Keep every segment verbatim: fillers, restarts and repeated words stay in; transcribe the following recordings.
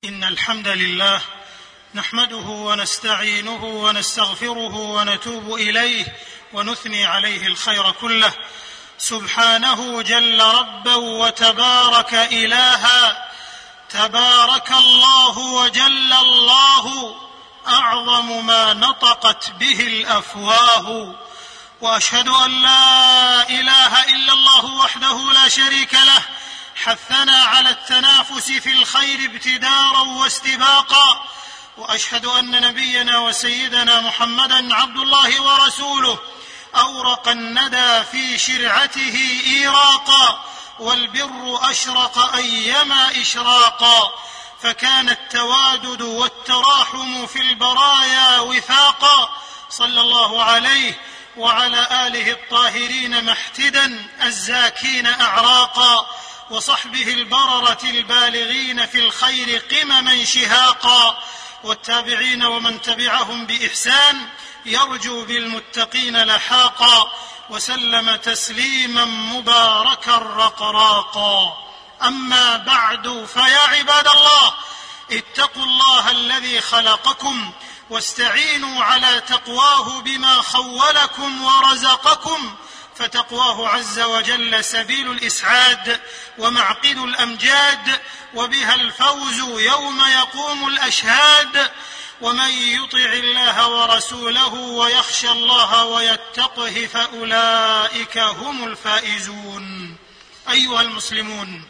إن الحمد لله نحمده ونستعينه ونستغفره ونتوب إليه ونثني عليه الخير كله، سبحانه جل ربا وتبارك إلها. تبارك الله وجل الله، أعظم ما نطقت به الأفواه. وأشهد أن لا إله إلا الله وحده لا شريك له، حثنا على التنافس في الخير ابتدارا واستباقا. وأشهد أن نبينا وسيدنا محمدا عبد الله ورسوله، أورق الندى في شرعته إيراقا، والبر أشرق أيما إشراقا، فكان التوادد والتراحم في البرايا وفاقا. صلى الله عليه وعلى آله الطاهرين محتدا الزاكين أعراقا، وصحبه البررة البالغين في الخير قمما شهاقا، والتابعين ومن تبعهم بإحسان يرجو بالمتقين لحاقا، وسلم تسليما مباركا رقراقا. أما بعد، فيا عباد الله، اتقوا الله الذي خلقكم، واستعينوا على تقواه بما خولكم ورزقكم، فتقواه عز وجل سبيل الإسعاد ومعقد الأمجاد، وبها الفوز يوم يقوم الأشهاد. ومن يطع الله ورسوله ويخشى الله ويتقه فأولئك هم الفائزون. أيها المسلمون،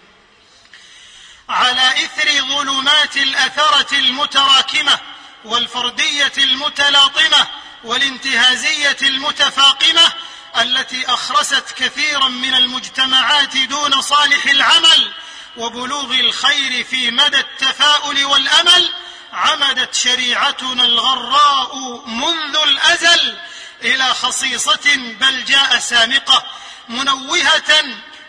على إثر ظلمات الأثرة المتراكمة والفردية المتلاطمة والانتهازية المتفاقمة التي أخرست كثيرا من المجتمعات دون صالح العمل وبلوغ الخير في مدى التفاؤل والأمل، عمدت شريعتنا الغراء منذ الأزل إلى خصيصة بلجاء سامقة، منوهة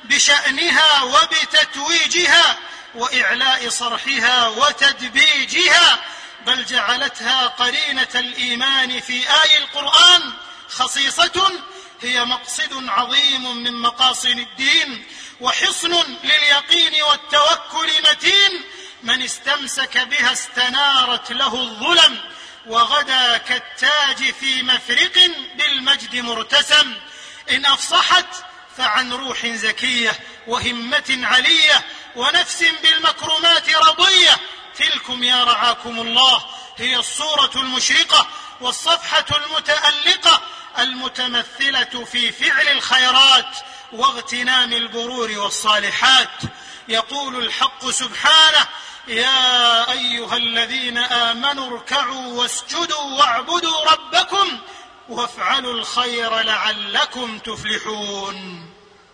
بشأنها وبتتويجها وإعلاء صرحها وتدبيجها، بل جعلتها قرينة الإيمان في آي القرآن، خصيصة هي مقصد عظيم من مقاصد الدين، وحصن لليقين والتوكل متين. من استمسك بها استنارت له الظلم، وغدا كالتاج في مفرق بالمجد مرتسم. إن أفصحت فعن روح زكية وهمة علية ونفس بالمكرمات رضية. تلكم يا رعاكم الله هي الصورة المشرقة والصفحة المتألقة المتمثلة في فعل الخيرات واغتنام البرور والصالحات. يقول الحق سبحانه: يا أيها الذين آمنوا اركعوا واسجدوا واعبدوا ربكم وافعلوا الخير لعلكم تفلحون.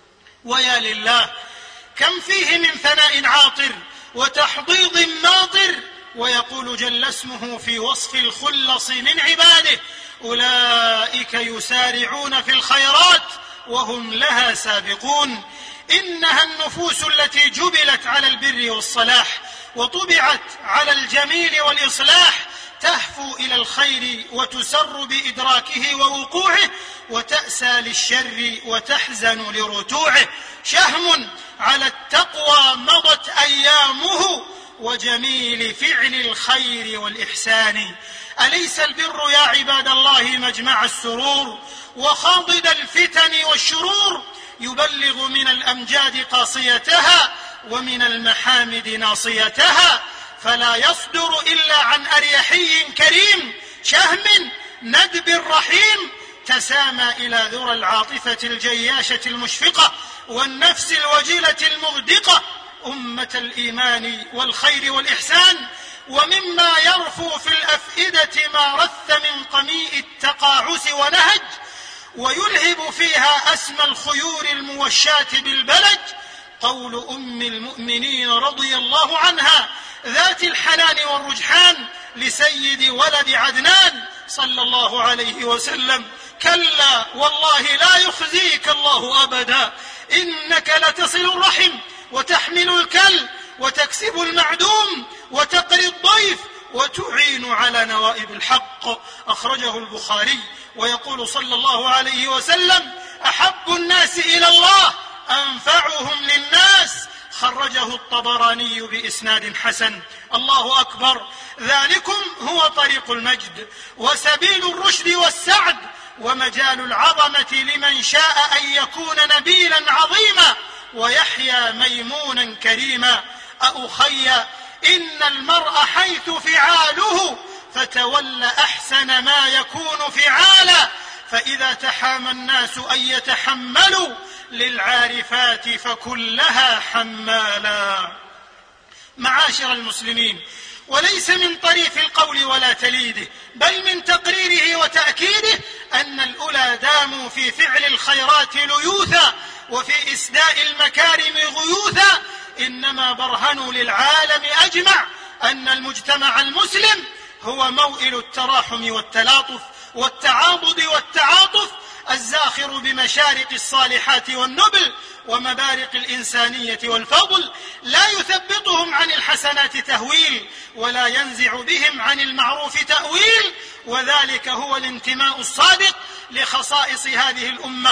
ويا لله، كم فيه من ثناء عاطر وتحضيض ناطر. ويقول جل اسمه في وصف الخلص من عباده: أولئك يسارعون في الخيرات وهم لها سابقون. إنها النفوس التي جبلت على البر والصلاح وطبعت على الجميل والإصلاح، تهفو إلى الخير وتسر بإدراكه ووقوعه، وتأسى للشر وتحزن لرتوعه. شهم على التقوى مضت أيامه، وجميل فعل الخير والإحسان. أليس البر يا عباد الله مجمع السرور وخاضد الفتن والشرور؟ يبلغ من الأمجاد قاصيتها ومن المحامد ناصيتها، فلا يصدر إلا عن أريحي كريم، شهم ندب رحيم، تسامى إلى ذرى العاطفة الجياشة المشفقة والنفس الوجلة المغدقة، أمة الإيمان والخير والإحسان. ومما يرفو في الأفئدة ما رث من قميء التقاعس ونهج، ويلهب فيها أسمى الخيول الموشاة بالبلج، قول أم المؤمنين رضي الله عنها ذات الحنان والرجحان لسيد ولد عدنان صلى الله عليه وسلم: كلا والله لا يخزيك الله أبدا، إنك لتصل الرحم وتحمل الكل وتكسب المعدوم وتقري الضيف وتعين على نوائب الحق. أخرجه البخاري. ويقول صلى الله عليه وسلم: أحب الناس إلى الله أنفعهم للناس، خرجه الطبراني بإسناد حسن. الله أكبر. ذلكم هو طريق المجد وسبيل الرشد والسعد ومجال العظمة لمن شاء أن يكون نبيلا عظيما ويحيى ميمونا كريما. أخي، إن المرء حيث فعاله فتول أحسن ما يكون فعالا، فإذا تحامى الناس أن يتحملوا للعارفات فكلها حمالا. معاشر المسلمين، وليس من طريف القول ولا تليده، بل من تقريره وتأكيده أن الأولى داموا في فعل الخيرات ليوثا وفي إسداء المكارم غيوثا، إنما برهنوا للعالم أجمع أن المجتمع المسلم هو موئل التراحم والتلاطف والتعاضد والتعاطف، الزاخر بمشارق الصالحات والنبل ومبارق الإنسانية والفضل، لا يثبطهم عن الحسنات تهويل ولا ينزع بهم عن المعروف تأويل، وذلك هو الانتماء الصادق لخصائص هذه الأمة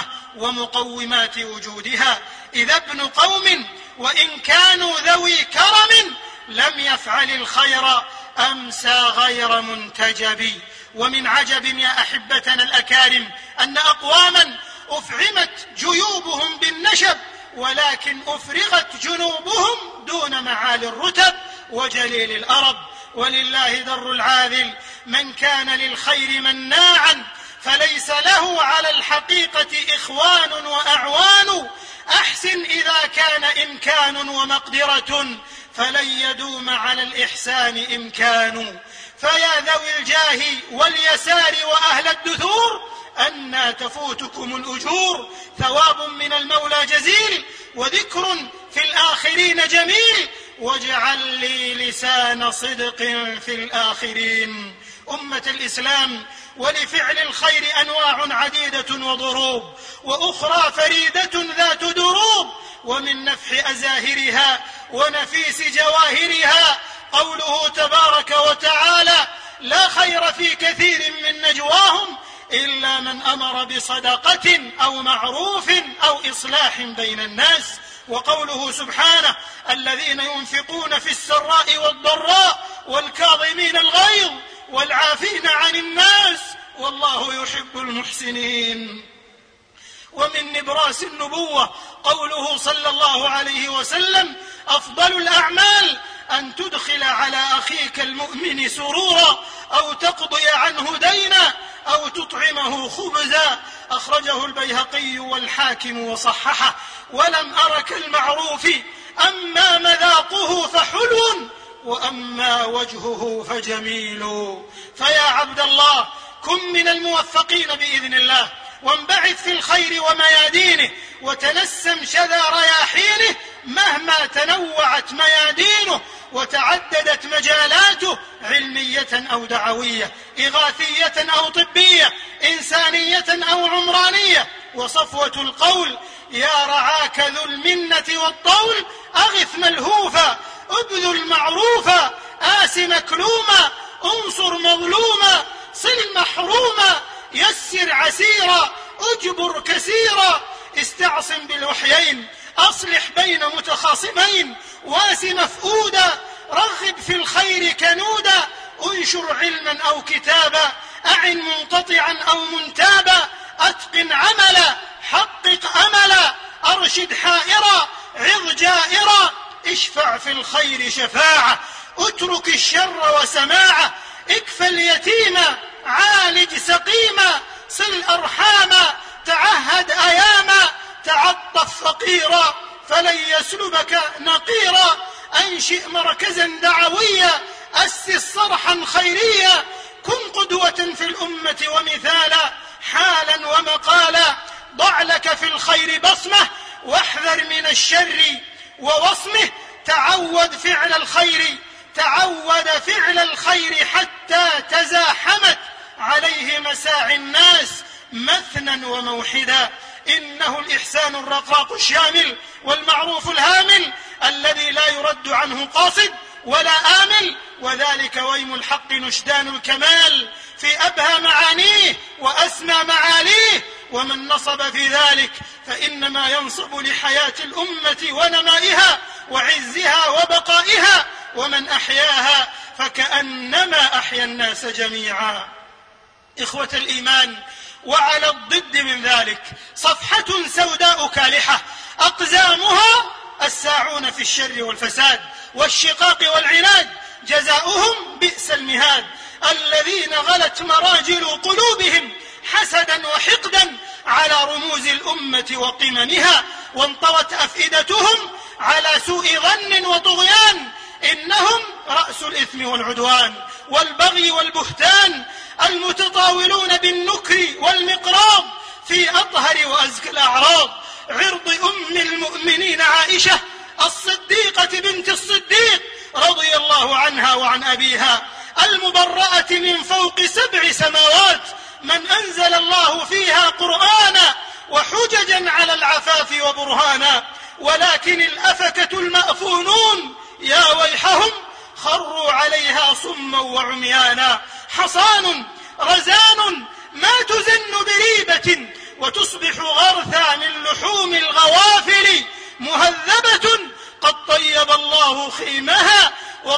ومقومات وجودها. إذا ابن قوم وإن كانوا ذوي كرم لم يفعل الخير أمسى غير منتجب. ومن عجب يا أحبتنا الأكارم أن أقواما أفعمت جيوبهم بالنشب ولكن أفرغت جنوبهم دون معالي الرتب وجليل الأرب. ولله در العاذل، من كان للخير مناعا فليس له على الحقيقة إخوان وأعوان. أحسن إذا كان إمكان ومقدرة فلن يدوم على الإحسان إمكان. فيا ذوي الجاه واليسار وأهل الدثور أنى تفوتكم الأجور، ثواب من المولى جزيل وذكر في الآخرين جميل، واجعل لي لسان صدق في الآخرين. أمة الإسلام، ولفعل الخير أنواع عديدة وضروب، وأخرى فريدة ذات دروب، ومن نفح أزاهرها ونفيس جواهرها قوله تبارك وتعالى: لا خير في كثير من نجواهم إلا من أمر بصدقة أو معروف أو إصلاح بين الناس. وقوله سبحانه: الذين ينفقون في السراء والضراء والكاظمين الغيظ والعافين عن الناس والله يحب المحسنين. ومن نبراس النبوة قوله صلى الله عليه وسلم: أفضل الأعمال أن تدخل على أخيك المؤمن سرورا أو تقضي عنه دينا أو تطعمه خبزا. أخرجه البيهقي والحاكم وصححه. ولم أر كالمعروف أما مذاقه فحلو وأما وجهه فجميل. فيا عبد الله، كن من الموفقين بإذن الله، وانبعث في الخير وميادينه، وتنسم شذا رياحينه مهما تنوعت ميادينه وتعددت مجالاته، علمية أو دعوية، إغاثية أو طبية، إنسانية أو عمرانية. وصفوة القول: يا رعاك ذو المنة والطول، أغث ملهوفا، أبذل معروفا، آس مكلوما، انصر مظلوما، صل محروما، يسر عسيرا، أجبر كثيرا، استعصم بالوحيين، أصلح بين متخاصمين، واس مفؤودا، رغب في الخير كنودا، انشر علما أو كتابا، أعن منقطعا أو منتابا، أتقن عملا، حقق أملا، أرشد حائرا، عظ جائرا، اشفع في الخير شفاعة، اترك الشر وسماعة، اكفى اليتيما، عالج سقيما، صل أرحاما، تعهد أياما، تعطف فقيرا فلن يسلبك نقيرا، أنشئ مركزا دعويا، أسس صرحا خيريا، كن قدوة في الأمة ومثالا، حالا ومقالا، ضع لك في الخير بصمة، واحذر من الشر ووصمه، تعود فعل الخير تعود فعل الخير حتى تزاحمت عليه مساعي الناس مثنا وموحدا. إنه الإحسان الرقراق الشامل والمعروف الهامل الذي لا يرد عنه قاصد ولا آمل، وذلك ويم الحق نشدان الكمال في أبهى معانيه وأسمى معاليه. ومن نصب في ذلك فإنما ينصب لحياة الأمة ونمائها وعزها وبقائها، ومن أحياها فكأنما أحيا الناس جميعا. إخوة الإيمان، وعلى الضد من ذلك صفحة سوداء كالحة أقزامها الساعون في الشر والفساد والشقاق والعناد، جزاؤهم بئس المهاد، الذين غلت مراجل قلوبهم حسدا وحقدا على رموز الأمة وقممها، وانطوت أفئدتهم على سوء ظن وطغيان، إنهم رأس الإثم والعدوان والبغي والبهتان، المتطاولون بالنكر والمقراض في أطهر وأزكى الأعراض، عرض أم المؤمنين عائشة الصديقة بنت الصديق رضي الله عنها وعن أبيها، المبرأة من فوق سبع سماوات، من أنزل الله فيها قرآنا وحججا على العفاف وبرهانا، ولكن الأفكة المأفونون يا ويحهم خروا عليها صما وعميانا، حصان رزان ما تزن بريبة، وتصبح غرثا من لحوم الغوافل، مهذبة قد طيب الله خيمها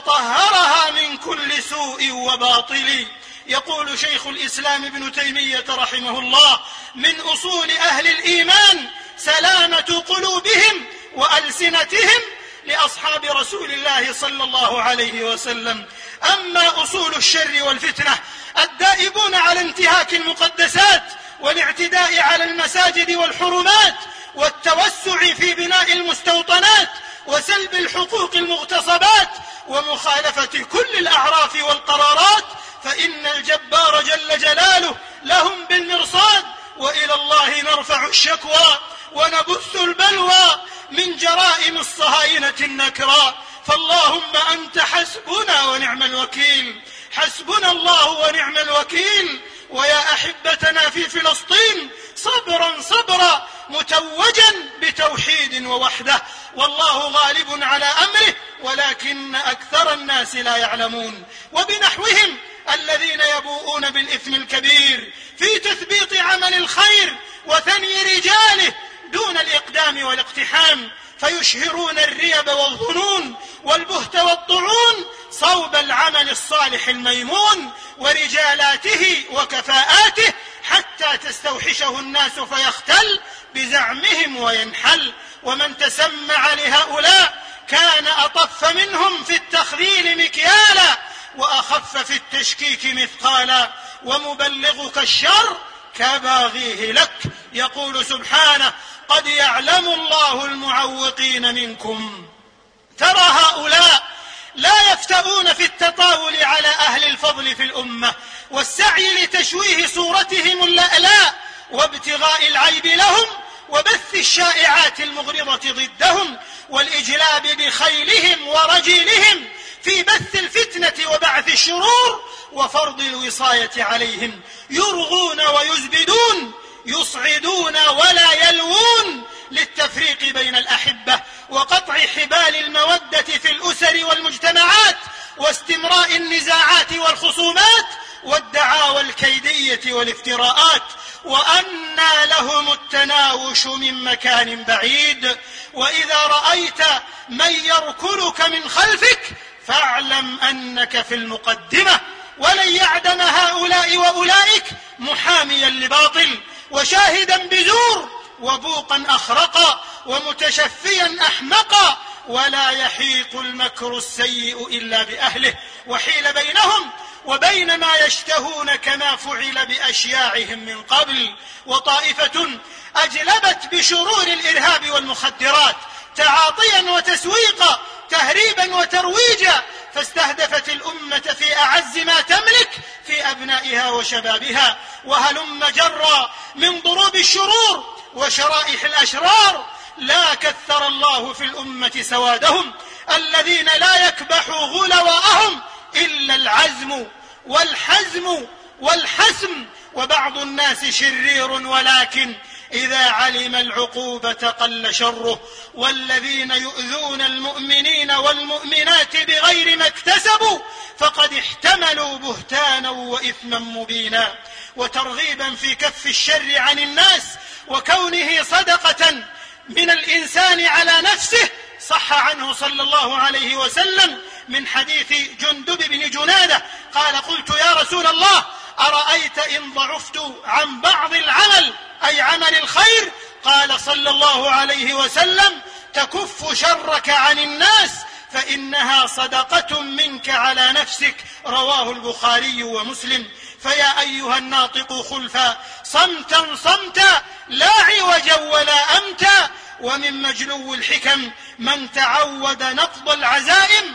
وطهرها من كل سوء وباطل. يقول شيخ الإسلام ابن تيمية رحمه الله: من أصول أهل الإيمان سلامة قلوبهم وألسنتهم لأصحاب رسول الله صلى الله عليه وسلم. أما أصول الشر والفتنة الدائبون على انتهاك المقدسات والاعتداء على المساجد والحرمات والتوسع في بناء المستوطنات وسلب الحقوق المغتصبات ومخالفة كل الأعراف والقرارات، فإن الجبار جل جلاله لهم بالمرصاد، وإلى الله نرفع الشكوى ونبث البلوى من جرائم الصهاينة النكراء. فاللهم أنت حسبنا ونعم الوكيل، حسبنا الله ونعم الوكيل. ويا أحبتنا في فلسطين صبرا صبرا متوجا بتوحيد ووحدة، والله غالب على أمره ولكن أكثر الناس لا يعلمون. وبنحوهم الذين يبوؤون بالإثم الكبير في تثبيط عمل الخير وثني رجاله دون الإقدام والاقتحام، فيشهرون الريب والظنون والبهت والطعون صوب العمل الصالح الميمون ورجالاته وكفاءاته، حتى تستوحشه الناس فيختل بزعمهم وينحل. ومن تسمع لهؤلاء كان أطف منهم في التخذيل مكيالا وأخف في التشكيك مثقالا، ومبلغك الشر كباغيه لك. يقول سبحانه: قد يعلم الله المعوقين منكم. ترى هؤلاء لا يفتؤون في التطاول على أهل الفضل في الأمة والسعي لتشويه صورتهم اللألاء وابتغاء العيب لهم وبث الشائعات المغرضة ضدهم والإجلاب بخيلهم ورجيلهم في بث الفتنة وبعث الشرور وفرض الوصاية عليهم. يرغون ويزبدون، يصعدون ولا يلوون للتفريق بين الأحبة وقطع حبال المودة في الأسر والمجتمعات واستمراء النزاعات والخصومات والدعاوى الكيدية والافتراءات. وأنى لهم التناوش من مكان بعيد. وإذا رأيت من يركلك من خلفك فاعلم أنك في المقدمة، ولن يعدم هؤلاء وأولئك محاميا لباطل وشاهدا بزور وبوقا أخرقا ومتشفيا أحمقا، ولا يحيق المكر السيء إلا بأهله، وحيل بينهم وبين ما يشتهون كما فعل بأشياعهم من قبل. وطائفة أجلبت بشرور الإرهاب والمخدرات تعاطيا وتسويقا، تهريبا وترويجا، فاستهدفت الأمة في أعز ما تملك في أبنائها وشبابها. وهلم جرا من ضروب الشرور وشرائح الأشرار لا كثر الله في الأمة سوادهم، الذين لا يكبح غلواءهم إلا العزم والحزم والحسم. وبعض الناس شرير ولكن إذا علم العقوبة قل شره. والذين يؤذون المؤمنين والمؤمنات بغير ما اكتسبوا فقد احتملوا بهتانا وإثما مبينا. وترغيبا في كف الشر عن الناس وكونه صدقة من الإنسان على نفسه صح عنه صلى الله عليه وسلم من حديث جندب بن جنادة قال: قلت يا رسول الله أرأيت إن ضعفت عن بعض العمل أي عمل الخير؟ قال صلى الله عليه وسلم: تكف شرك عن الناس فإنها صدقة منك على نفسك. رواه البخاري ومسلم. فيا أيها الناطق خلفا صمتا صمتا لا عوجا ولا أمتا، ومن مجلو الحكم من تعود نقض العزائم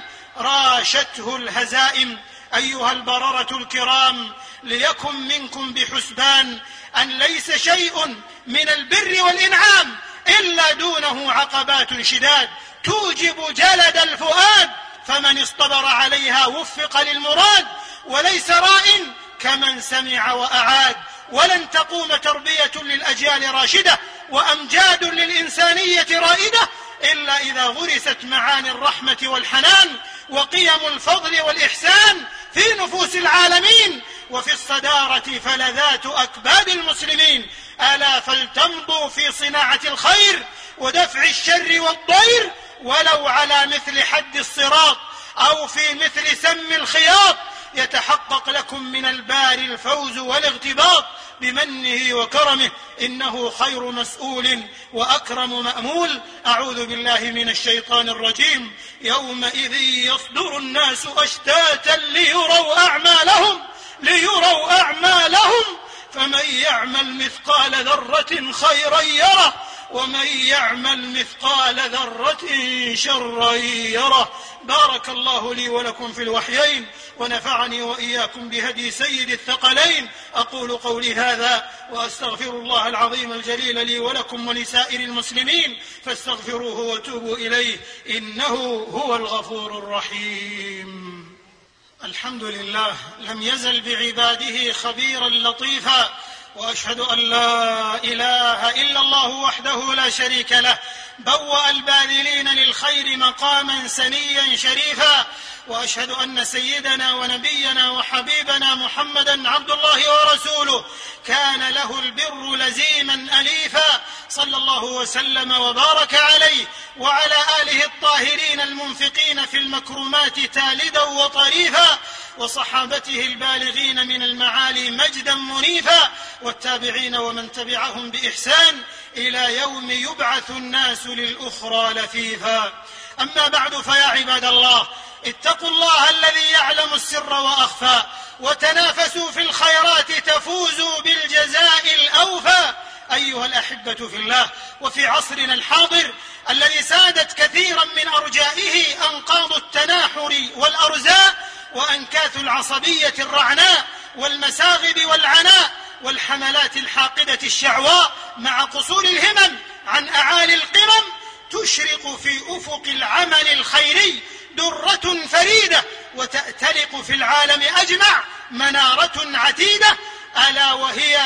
راشته الهزائم. أيها البررة الكرام، ليكن منكم بحسبان أن ليس شيء من البر والإنعام إلا دونه عقبات شداد توجب جلد الفؤاد، فمن اصطبر عليها وفق للمراد، وليس راء كمن سمع وأعاد. ولن تقوم تربية للأجيال راشدة وأمجاد للإنسانية رائدة إلا إذا غرست معاني الرحمة والحنان وقيم الفضل والإحسان في نفوس العالمين وفي الصدارة فلذات أكباد المسلمين. ألا فلتمضوا في صناعة الخير ودفع الشر والضير ولو على مثل حد الصراط أو في مثل سم الخياط، يتحقق لكم من البار الفوز والاغتباط بمنه وكرمه، إنه خير مسؤول وأكرم مأمول. أعوذ بالله من الشيطان الرجيم. يومئذ يصدر الناس أشتاتا ليروا أعمالهم ليروا أعمالهم فمن يعمل مثقال ذرة خيرا يره ومن يعمل مثقال ذرة شرا يره. بارك الله لي ولكم في الوحيين ونفعني وإياكم بهدي سيد الثقلين. أقول قولي هذا وأستغفر الله العظيم الجليل لي ولكم ولسائر المسلمين، فاستغفروه وتوبوا إليه إنه هو الغفور الرحيم. الحمد لله لم يزل بعباده خبيرا لطيفا، وأشهد أن لا إله إلا الله وحده لا شريك له بوأ الباذلين للخير مقاما سنيا شريفا، وأشهد أن سيدنا ونبينا وحبيبنا محمدا عبد الله ورسوله كان له البر لزيما أليفا، صلى الله وسلم وبارك عليه وعلى آله الطاهرين المنفقين في المكرمات تالدا وطريفا، وصحابته البالغين من المعالي مجدا منيفا، والتابعين ومن تبعهم بإحسان إلى يوم يبعث الناس للأخرى لفيفا. أما بعد، فيا عباد الله، اتقوا الله الذي يعلم السر وأخفى، وتنافسوا في الخيرات تفوزوا بالجزاء الأوفى. أيها الأحبة في الله، وفي عصرنا الحاضر الذي سادت كثيرا من أرجائه أنقاض التناحر والأرزاء وأنكاث العصبية الرعناء والمساغب والعناء والحملات الحاقدة الشعواء مع قصور الهمم عن أعالي القمم، تشرق في أفق العمل الخيري درة فريدة وتأتلق في العالم أجمع منارة عتيدة، ألا وهي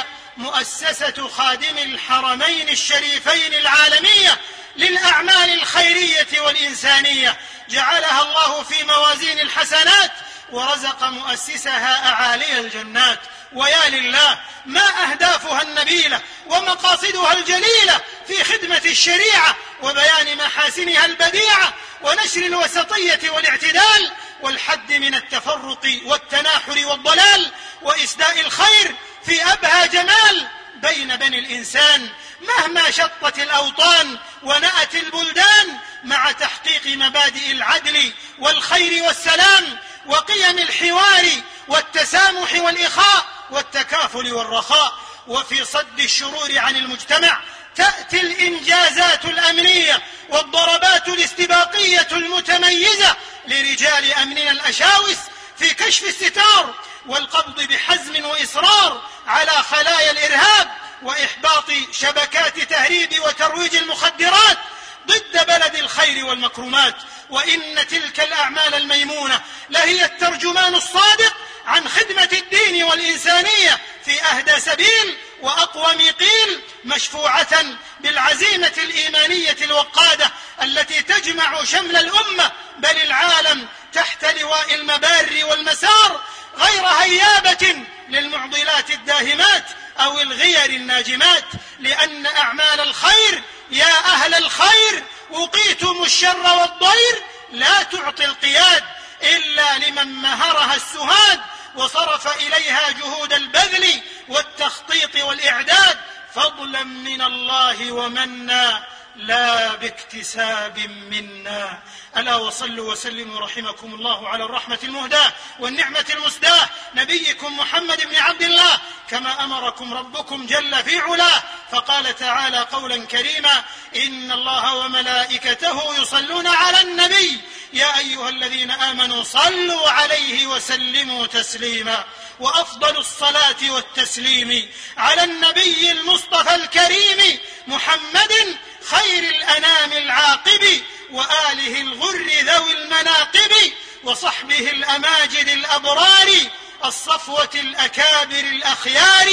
مؤسسة خادم الحرمين الشريفين العالمية للأعمال الخيرية والإنسانية، جعلها الله في موازين الحسنات ورزق مؤسسها أعالي الجنات. ويا لله ما أهدافها النبيلة ومقاصدها الجليلة في خدمة الشريعة وبيان محاسنها البديعة ونشر الوسطية والاعتدال والحد من التفرق والتناحر والضلال وإسداء الخير في أبهى جمال بين بني الإنسان، مهما شطت الأوطان ونأت البلدان، مع تحقيق مبادئ العدل والخير والسلام وقيم الحوار والتسامح والإخاء والتكافل والرخاء. وفي صد الشرور عن المجتمع تأتي الإنجازات الأمنية والضربات الاستباقية المتميزة لرجال أمننا الأشاوس في كشف الستار والقبض بحزم وإصرار على خلايا الإرهاب وإحباط شبكات تهريب وترويج المخدرات ضد بلد الخير والمكرمات. وإن تلك الأعمال الميمونة لهي الترجمان الصادق عن خدمة الدين والإنسانية في أهدى سبيل وأقوم قيل، مشفوعة بالعزيمة الإيمانية الوقادة التي تجمع شمل الأمة بل العالم تحت لواء المبار والمسار، غير هيابة للمعضلات الداهمات أو الغير الناجمات، لأن أعمال الخير يا أهل الخير وقيتم الشر والضير لا تعطي القياد إلا لمن مهرها السهاد وصرف إليها جهود البذل والتخطيط والإعداد فضلا من الله ومنا لا باكتساب منا. ألا وصلوا وسلموا رحمكم الله على الرحمة المهداة والنعمة المسداة نبيكم محمد بن عبد الله كما أمركم ربكم جل في علاه، فقال تعالى قولا كريما: إن الله وملائكته يصلون على النبي يا أيها الذين آمنوا صلوا عليه وسلموا تسليما. وأفضل الصلاة والتسليم على النبي المصطفى الكريم محمد خير الأنام العاقب وآله الغر ذوي المناقب وصحبه الأماجد الأبرار الصفوة الأكابر الأخيار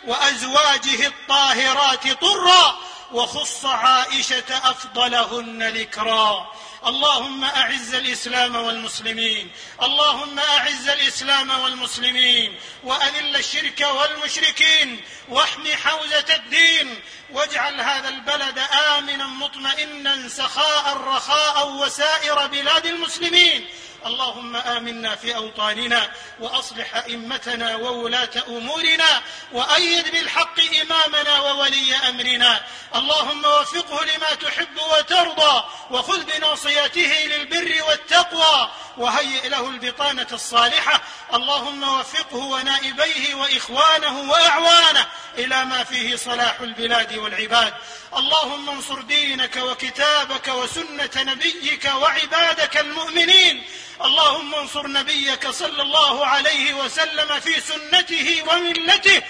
وأزواجه الطاهرات طرا وخص عائشة أفضلهن ذكرا. اللهم أعز الإسلام والمسلمين، اللهم أعز الإسلام والمسلمين وأذل الشرك والمشركين واحم حوزة الدين واجعل هذا البلد آمنا مطمئنا سخاء رخاء وسائر بلاد المسلمين. اللهم آمنا في أوطاننا وأصلح أئمتنا وولاة أمورنا وأيد بالحق إمامنا وولي أمرنا. اللهم وفقه لما تحب وترضى وخذ بناصيته للبر والتقوى وهيئ له البطانة الصالحة. اللهم وفقه ونائبيه وإخوانه وأعوانه إلى ما فيه صلاح البلاد والعباد. اللهم انصر دينك وكتابك وسنة نبيك وعبادك المؤمنين. اللهم انصر نبيك صلى الله عليه وسلم في سنته وملته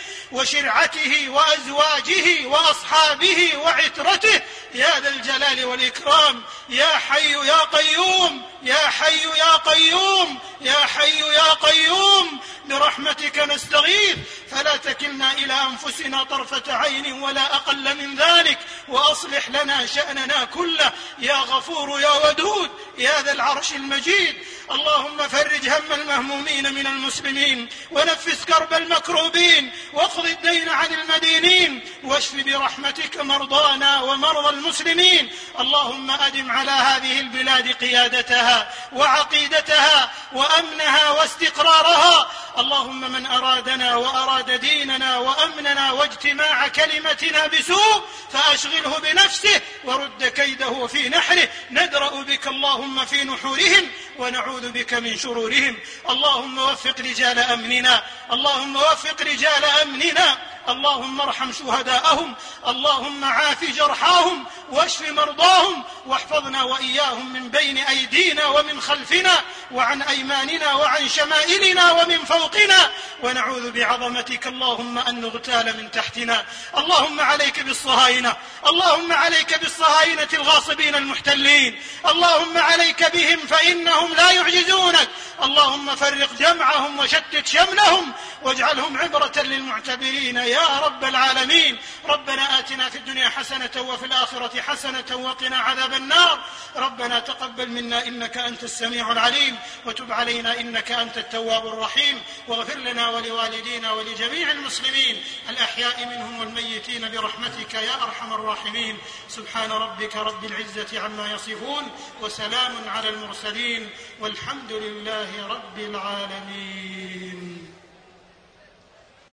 وشرعته وأزواجه وأصحابه وعترته يا ذا الجلال والإكرام. يا حي يا قيوم، يا حي يا قيوم، يا حي يا قيوم، برحمتك نستغيث فلا تكلنا إلى أنفسنا طرفة عين ولا أقل من ذلك، وأصلح لنا شأننا كله يا غفور يا ودود يا ذا العرش المجيد. اللهم فرج هم المهمومين من المسلمين ونفس كرب المكروبين واقض الدين عن المدينين واشف برحمتك مرضانا ومرضى المسلمين. اللهم أدم على هذه البلاد قيادتها وعقيدتها وأمنها واستقرارها. اللهم من أرادنا وأراد ديننا وأمننا واجتماع كلمتنا بسوء فأشغله بنفسه ورد كيده في نحره. ندرأ بك اللهم في نحورهم ونعوذ بك من شرورهم. اللهم وفق رجال أمننا، اللهم وفق رجال أمننا، اللهم ارحم شهداءهم، اللهم عاف جرحاهم واشف مرضاهم واحفظنا وإياهم من بين أيدينا ومن خلفنا وعن أيماننا وعن شمائلنا ومن فوقنا، ونعوذ بعظمتك اللهم أن نغتال من تحتنا. اللهم عليك بالصهاينة، اللهم عليك بالصهاينة الغاصبين المحتلين، اللهم عليك بهم فإنهم لا يعجزونك. اللهم فرق جمعهم وشتت شملهم واجعلهم عبرة للمعتبرين يا رب العالمين. ربنا آتنا في الدنيا حسنة وفي الآخرة حسنة وقنا عذاب النار. ربنا تقبل منا إنك أنت السميع العليم وتب علينا إنك أنت التواب الرحيم، واغفر لنا ولوالدينا ولجميع المسلمين الأحياء منهم والميتين برحمتك يا أرحم الراحمين. سبحان ربك رب العزة عما يصفون وسلام على المرسلين والحمد لله رب العالمين.